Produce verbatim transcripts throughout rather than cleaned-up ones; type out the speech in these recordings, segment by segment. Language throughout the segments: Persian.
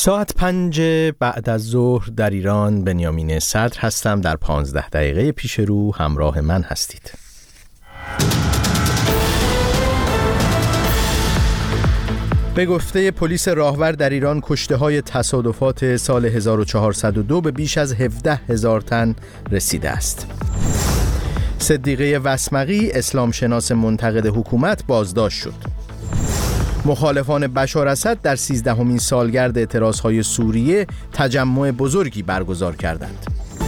ساعت پنج بعد از ظهر در ایران. بنیامین صدر هستم. در پانزده دقیقه پیش رو همراه من هستید. به گفته پلیس راهور در ایران، کشته‌های تصادفات سال هزار و چهارصد و دو به بیش از هفده هزار تن رسیده است. صدیقه وسمقی، اسلام شناس منتقد حکومت، بازداشت شد. مخالفان بشار اسد در سیزدهمین سالگرد اعتراضهای سوریه تجمع بزرگی برگزار کردند.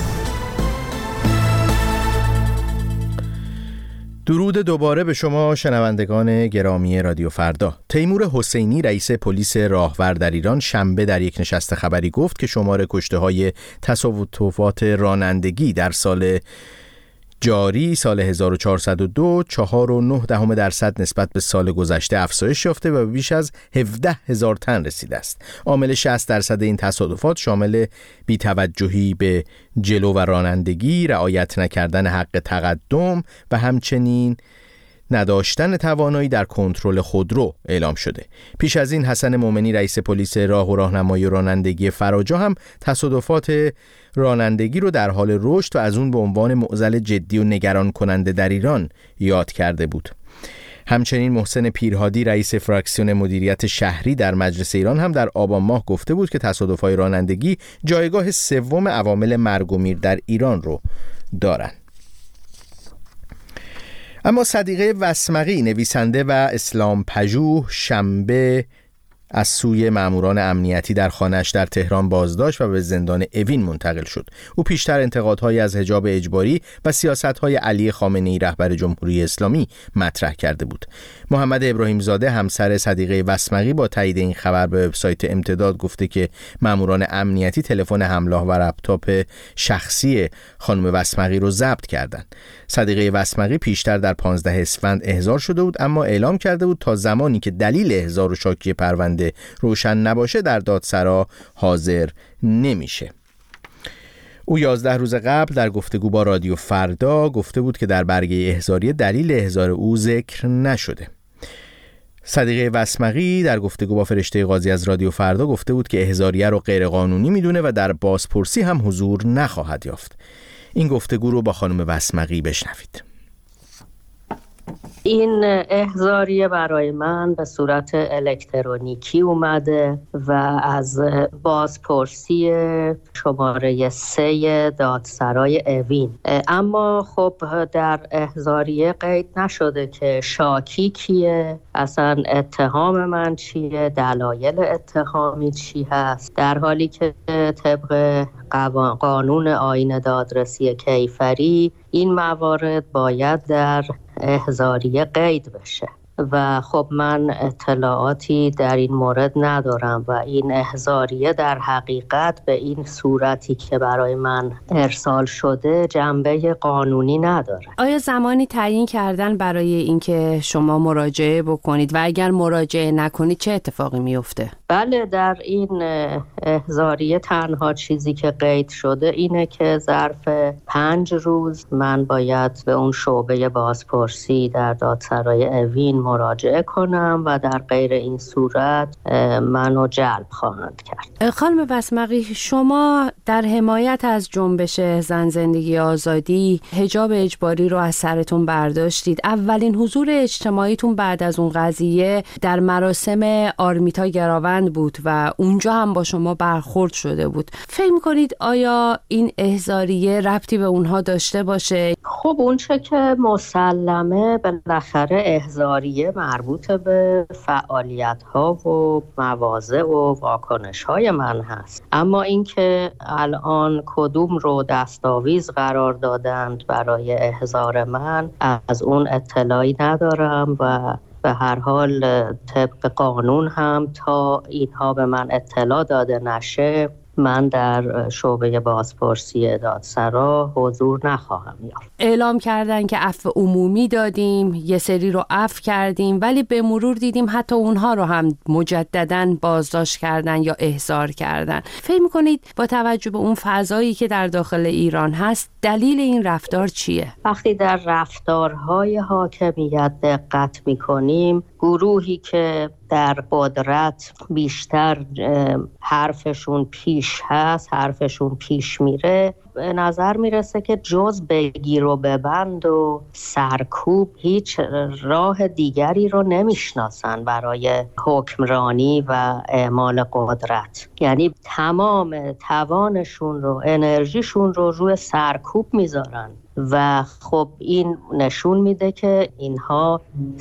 درود دوباره به شما شنوندگان گرامی رادیو فردا. تیمور حسینی، رئیس پلیس راهور در ایران، شنبه در یک نشست خبری گفت که شمار کشته‌های تصادفات رانندگی در سال جاری سال هزار و چهارصد و دو چهار و نه دهم درصد نسبت به سال گذشته افزایش یافته و بیش از هفده هزار تن رسیده است. عامل شصت درصد این تصادفات شامل بی‌توجهی به جلو و رانندگی، رعایت نکردن حق تقدم و همچنین نداشتن توانایی در کنترل خودرو اعلام شده. پیش از این حسن مومنی، رئیس پلیس راه و راهنمایی و رانندگی فراجا، هم تصادفات رانندگی رو در حال رشد و از اون به عنوان معضل جدی و نگران کننده در ایران یاد کرده بود. همچنین محسن پیرهادی، رئیس فراکسیون مدیریت شهری در مجلس ایران، هم در آبان ماه گفته بود که تصادفات رانندگی جایگاه سوم عوامل مرگ و میر در ایران رو دارن. اما صدیقه وسمقی، نویسنده و اسلام پژوه، شنبه از سوی ماموران امنیتی در خانه‌اش در تهران بازداشت و به زندان اوین منتقل شد. او پیشتر انتقادهایی از حجاب اجباری و سیاست‌های علی خامنه‌ای، رهبر جمهوری اسلامی، مطرح کرده بود. محمد ابراهیم زاده، همسر صدیقه وسمقی، با تایید این خبر به وبسایت امتداد گفته که ماموران امنیتی تلفن همراه و لپتاپ شخصی خانم وسمقی رو ضبط کردند. صدیقه وسمقی پیشتر در پانزدهم اسفند احضار شده بود، اما اعلام کرده بود تا زمانی که دلیل احضار و شاکی پرونده روشن نباشه در دادسرا حاضر نمیشه. او یازده روز قبل در گفتگو با رادیو فردا گفته بود که در برگه احضاری دلیل احضار او ذکر نشده. صدیقه وسمقی در گفتگو با فرشته قاضی از رادیو فردا گفته بود که احضاریه رو غیر قانونی میدونه و در بازپرسی هم حضور نخواهد یافت. این گفتگو رو با خانم وسمقی بشنوید. این احضاریه برای من به صورت الکترونیکی اومده و از بازپرسی شماره سه دادسرای اوین، اما خب در احضاریه قید نشده که شاکی کیه، اصلا اتهام من چیه، دلایل اتهامی چی هست، در حالی که طبق قانون آیین دادرسی کیفری این موارد باید در احضاریه قید بشه و خب من اطلاعاتی در این مورد ندارم و این احضاریه در حقیقت به این صورتی که برای من ارسال شده جنبه قانونی نداره. آیا زمانی تعیین کردن برای اینکه شما مراجعه بکنید و اگر مراجعه نکنید چه اتفاقی میفته؟ بله، در این احضاریه تنها چیزی که قید شده اینه که ظرف پنج روز من باید به اون شعبه بازپرسی در دادسرای اوین مراجعه کنم و در غیر این صورت منو جلب خواهند کرد. خانم وسمقی، شما در حمایت از جنبش زن زندگی آزادی حجاب اجباری رو از سرتون برداشتید. اولین حضور اجتماعیتون بعد از اون قضیه در مراسم آرمیتا گراوند بود و اونجا هم با شما برخورد شده بود. فکر می‌کنید آیا این احضاریه ربطی به اونها داشته باشه؟ خب اون چه که مسلمه بالاخره احضاریه مربوط به فعالیت‌ها و مواضع و واکنش‌های من هست، اما اینکه الان کدوم رو دستاویز قرار دادند برای احضار من از اون اطلاعی ندارم و به هر حال طبق قانون هم تا اینها به من اطلاع داده نشه من در شعبه بازپرسی دادسرا حضور نخواهم یافت. اعلام کردن که عفو عمومی دادیم، یه سری رو عفو کردیم، ولی به مرور دیدیم حتی اونها رو هم مجدداً بازداشت کردن یا احضار کردن. فکر می‌کنید با توجه به اون فضایی که در داخل ایران هست دلیل این رفتار چیه؟ وقتی در رفتارهای حاکمیت دقت می‌کنیم، گروهی که در قدرت بیشتر حرفشون پیش هست، حرفشون پیش میره، به نظر میرسه که جز بگیر و ببند و سرکوب هیچ راه دیگری رو نمیشناسن برای حکمرانی و اعمال قدرت. یعنی تمام توانشون رو، انرژیشون رو روی سرکوب میذارن و خب این نشون میده که اینها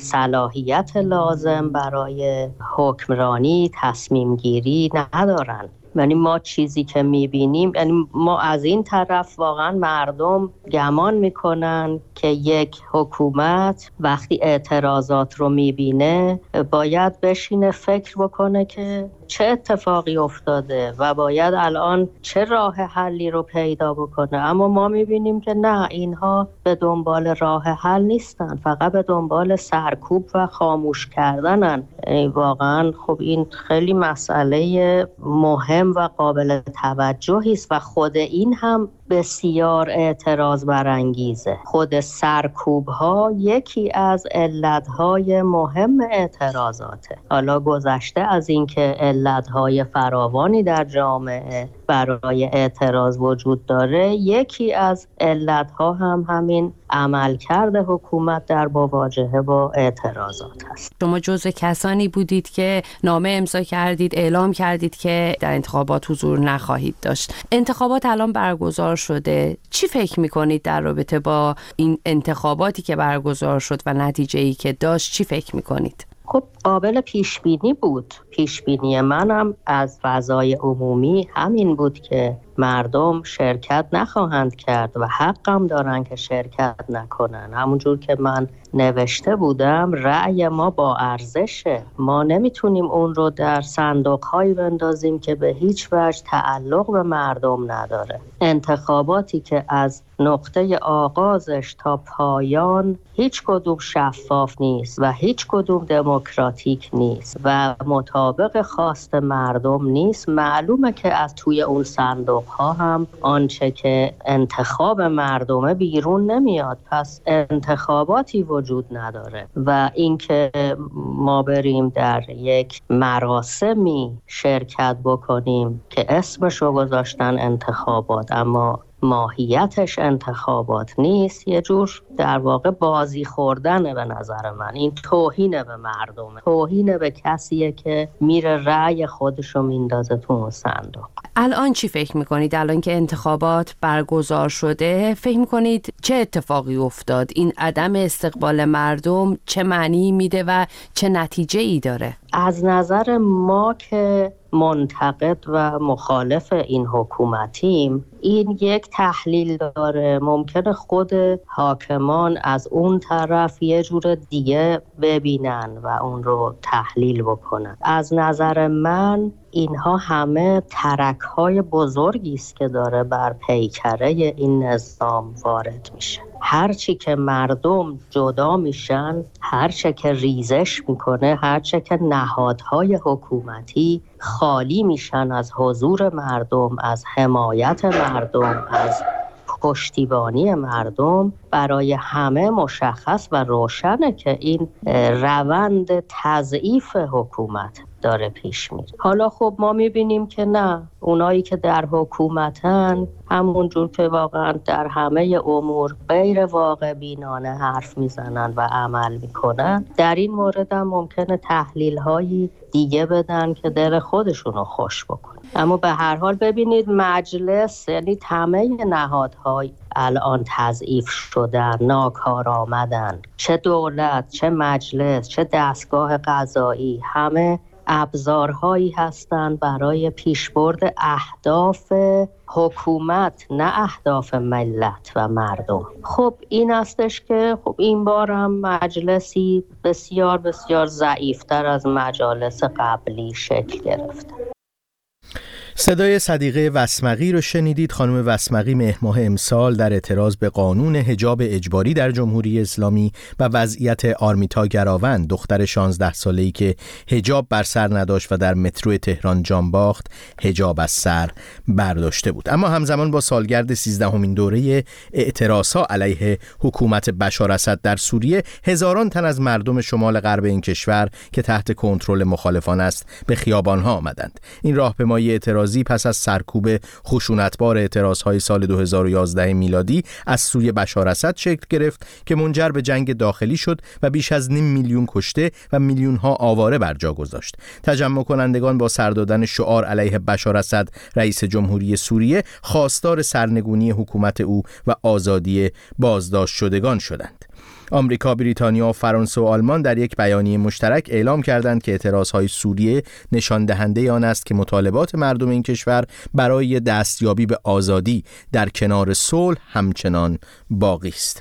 صلاحیت لازم برای حکمرانی، تصمیم گیری ندارن. یعنی ما چیزی که میبینیم، یعنی ما از این طرف واقعا مردم گمان میکنن که یک حکومت وقتی اعتراضات رو میبینه باید بشینه فکر بکنه که چه اتفاقی افتاده و باید الان چه راه حلی رو پیدا بکنه. اما ما میبینیم که نه، اینها به دنبال راه حل نیستن، فقط به دنبال سرکوب و خاموش کردنن. یعنی واقعا خب این خیلی مسئله مهم و قابل توجهی است و خود این هم بسیار اعتراض برانگیزه. خود سرکوب ها یکی از علت های مهم اعتراضاته. حالا گذشته از اینکه علت های فراوانی در جامعه برای اعتراض وجود داره، یکی از علت ها هم همین عملکرد حکومت در مواجهه با اعتراضات هست. شما جزو کسانی بودید که نامه امضا کردید، اعلام کردید که در انتخابات حضور نخواهید داشت. انتخابات الان برگزار شده، چی فکر میکنید در رابطه با این انتخاباتی که برگزار شد و نتیجه‌ای که داشت؟ چی فکر میکنید؟ خب قابل پیش بینی بود. پیش بینی منم از فضای عمومی همین بود که مردم شرکت نخواهند کرد و حقم دارن که شرکت نکنن. همونجور که من نوشته بودم، رأی ما با ارزشه. ما نمیتونیم اون رو در صندوق‌هایی بندازیم که به هیچ وجه تعلق به مردم نداره. انتخاباتی که از نقطه آغازش تا پایان هیچ کدوم شفاف نیست و هیچ کدوم دموکراتیک نیست و مطابق خواست مردم نیست، معلومه که از توی اون صندوق ها هم آنچه که انتخاب مردمه بیرون نمیاد. پس انتخاباتی وجود نداره و اینکه ما بریم در یک مراسمی شرکت بکنیم که اسمشو گذاشتن انتخابات اما ماهیتش انتخابات نیست، یه جور در واقع بازی خوردنه به نظر من. این توهینه به مردمه، توهینه به کسیه که میره رأی خودشو میندازه تو اون صندوق. الان چی فکر میکنید؟ الان که انتخابات برگزار شده، فکر میکنید چه اتفاقی افتاد؟ این عدم استقبال مردم چه معنی میده و چه نتیجه ای داره؟ از نظر ما که منتقد و مخالف این حکومتیم، این یک تحلیل داره. ممکنه خود حاکمان از اون طرف یه جور دیگه ببینن و اون رو تحلیل بکنن. از نظر من اینها همه ترک‌های بزرگی است که داره بر پیکره این نظام وارد میشه. هرچی که مردم جدا میشن، هرچی که ریزش میکنه، هرچی که نهادهای حکومتی خالی میشن از حضور مردم، از حمایت مردم، از پشتیبانی مردم، برای همه مشخص و روشنه که این روند تضعیف حکومت داره پیش میره. حالا خب ما میبینیم که نه، اونایی که در حکومتن همونجور که واقعا در همه امور غیر واقع بینانه حرف میزنن و عمل میکنن، در این مورد هم ممکنه تحلیل هایی دیگه بدن که دل خودشونو خوش بکنن. اما به هر حال ببینید مجلس، یعنی همه نهادهای الان تضعیف شدن، ناکار آمدن، چه دولت، چه مجلس، چه دستگاه قضایی، همه ابزارهایی هستند برای پیشبرد اهداف حکومت، نه اهداف ملت و مردم. خب این استش که خب این بار هم مجلسی بسیار بسیار ضعیفتر از مجالس قبلی شکل گرفته. صدای صدیقه وسمقی رو شنیدید. خانم وسمقی مهر ماه امسال در اعتراض به قانون حجاب اجباری در جمهوری اسلامی و وضعیت آرمیتا گراوند، دختر شانزده ساله‌ای که حجاب بر سر نداشت و در مترو تهران جان باخت، حجاب از سر برداشته بود. اما همزمان با سالگرد سیزدهمین دوره اعتراضها علیه حکومت بشار اسد در سوریه، هزاران تن از مردم شمال غرب این کشور که تحت کنترل مخالفان است به خیابان‌ها آمدند. این راهپیمایی اعتراضی پس از سرکوب خشونتبار اعتراضهای سال دو هزار و یازده میلادی از سوی بشار اسد شکل گرفت که منجر به جنگ داخلی شد و بیش از نیم میلیون کشته و میلیون ها آواره بر جا گذاشت. تجمع کنندگان با سر دادن شعار علیه بشار اسد رئیس جمهوری سوریه خواستار سرنگونی حکومت او و آزادی بازداشت شدگان شدند. آمریکا، بریتانیا، فرانسه و آلمان در یک بیانیه مشترک اعلام کردند که اعتراضهای سوریه نشان دهنده آن است که مطالبات مردم این کشور برای دستیابی به آزادی در کنار صلح همچنان باقی است.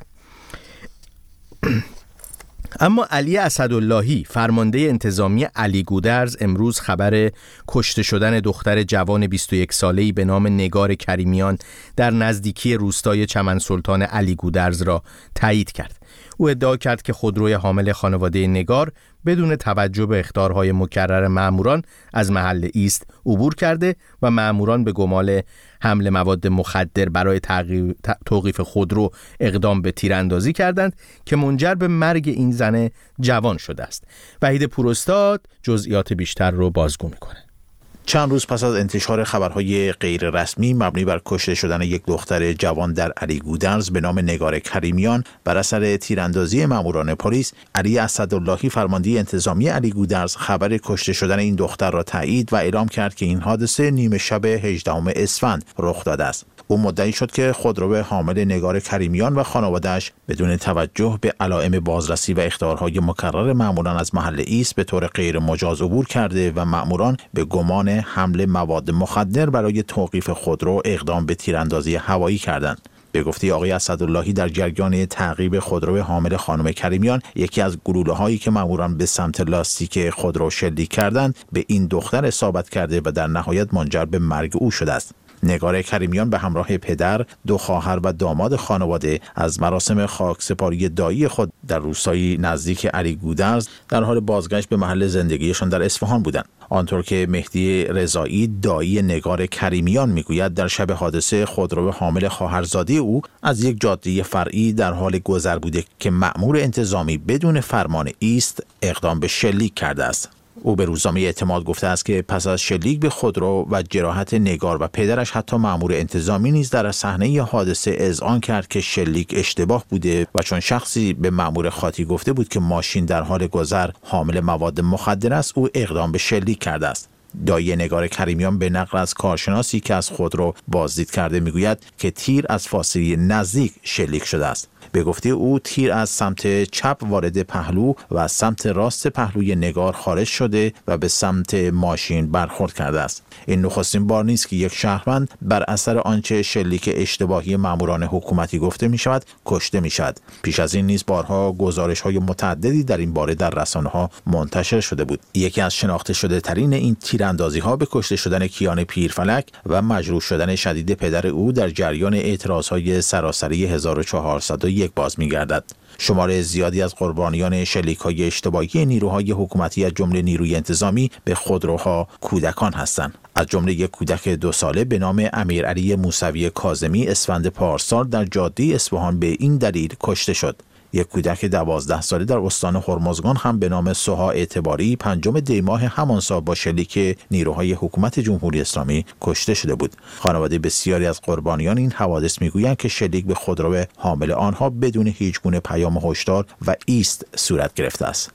اما علی اسداللهی، فرمانده انتظامی علی گودرز، امروز خبر کشته شدن دختر جوان بیست و یک ساله‌ای به نام نگار کریمیان در نزدیکی روستای چمن سلطان علی گودرز را تایید کرد. او ادعا کرد که خودروی حامل خانواده نگار بدون توجه به اخطارهای مکرر ماموران از محل ایست عبور کرده و ماموران به گمان حمل مواد مخدر برای توقیف خودرو اقدام به تیراندازی کردند که منجر به مرگ این زن جوان شده است. وحید پوراستاد جزئیات بیشتر رو بازگو میکنه. چند روز پس از انتشار خبرهای غیر رسمی مبنی بر کشته شدن یک دختر جوان در علی گودرز به نام نگار کریمیان بر اثر تیراندازی ماموران پلیس، علی اسداللهی، فرمانده انتظامی علی گودرز، خبر کشته شدن این دختر را تایید و اعلام کرد که این حادثه نیمه شب هجدهم اسفند رخ داده است. او مدعی شد که خودرو حامل نگار کریمیان و خانواده‌اش بدون توجه به علائم بازرسی و اخطارهای مکرر ماموران از محل ایست به طور غیر مجاز عبور کرده و ماموران به گمان حمل مواد مخدر برای توقیف خودرو اقدام به تیراندازی هوایی کردند. به گفته آقای اسداللهی، در جریان تعقیب خودرو حامل خانم کریمیان، یکی از گلوله‌هایی که ماموران به سمت لاستیک خودرو شلیک کردند به این دختر اصابت کرده و در نهایت منجر به مرگ او شده است. نگار کریمیان به همراه پدر، دو خواهر و داماد خانواده از مراسم خاکسپاری دایی خود در روستایی نزدیک علی گودرز در حال بازگشت به محل زندگیشان در اصفهان بودند. آنطور که مهدی رضایی، دایی نگار کریمیان، میگوید در شب حادثه خودرو حامل خواهرزاده او از یک جاده فرعی در حال گذر بوده که مأمور انتظامی بدون فرمان ایست اقدام به شلیک کرده است. او به روزنامه اعتماد گفته است که پس از شلیک به خودرو و جراحت نگار و پدرش، حتی مأمور انتظامی نیز در صحنه حادثه اذعان کرد که شلیک اشتباه بوده و چون شخصی به مأمور خاطی گفته بود که ماشین در حال گذر حامل مواد مخدر است، او اقدام به شلیک کرده است. دایی نگار کریمیان به نقل از کارشناسی که از خودرو بازدید کرده میگوید که تیر از فاصله نزدیک شلیک شده است. به گفته او تیر از سمت چپ وارد پهلو و از سمت راست پهلوی نگار خارج شده و به سمت ماشین برخورد کرده است. این نخستین بار نیست که یک شهروند بر اثر آنچه شلیک اشتباهی ماموران حکومتی گفته می شود کشته می شود. پیش از این نیز بارها گزارش های متعددی در این باره در رسانه ها منتشر شده بود. یکی از شناخته شده ترین این تیراندازی ها به کشته شدن کیان پیرفلک و مجروح شدن شدید پدر او در جریان اعتراض های سراسری هزار و چهارصد و یک باز می‌گردد. شمار زیادی از قربانیان شلیک‌های اشتباهی نیروهای حکومتی از جمله نیروی انتظامی به خودروها کودکان هستند. از جمله یک کودک دو ساله به نام امیرعلی موسوی کاظمی اسفند پارسال در جاده اصفهان به این دلیل کشته شد. یک کودک دوازده ساله در استان هرمزگان هم به نام سوها اعتباری پنجم دی ماه همان سال با شلیک نیروهای حکومت جمهوری اسلامی کشته شده بود. خانواده بسیاری از قربانیان این حوادث میگویند که شلیک به خودرو حامل آنها بدون هیچ گونه پیام هشدار و ایست صورت گرفته است.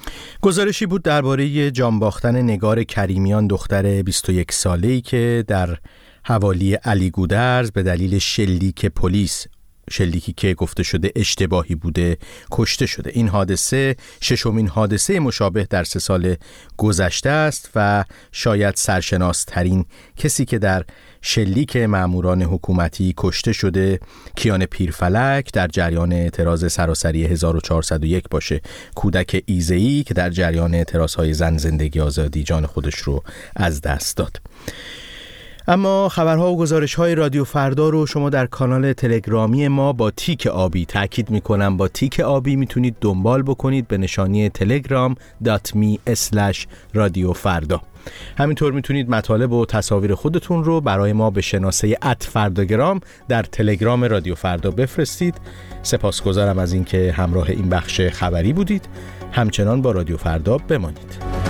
گزارشی بود درباره جان باختن نگار کریمیان، دختر بیست و یک ساله‌ای که در حوالی علی گودرز به دلیل شلیک پلیس، شلیکی که گفته شده اشتباهی بوده، کشته شده. این حادثه ششمین حادثه مشابه در سه سال گذشته است و شاید سرشناسترین کسی که در شلیک ماموران حکومتی کشته شده کیان پیرفلک در جریان اعتراض سراسری هزار و چهارصد و یک باشه، کودک ایزه‌ای که در جریان اعتراضهای زن زندگی آزادی جان خودش رو از دست داد. اما خبرها و گزارش‌های رادیو فردا رو شما در کانال تلگرامی ما با تیک آبی، تأکید می‌کنم با تیک آبی، میتونید دنبال بکنید به نشانی تلگرام دات می اسلش رادیو فردا. همینطور میتونید مطالب و تصاویر خودتون رو برای ما به شناسه ات فرداگرام در تلگرام رادیو فردا بفرستید. سپاسگزارم از اینکه همراه این بخش خبری بودید. همچنان با رادیو فردا بمانید.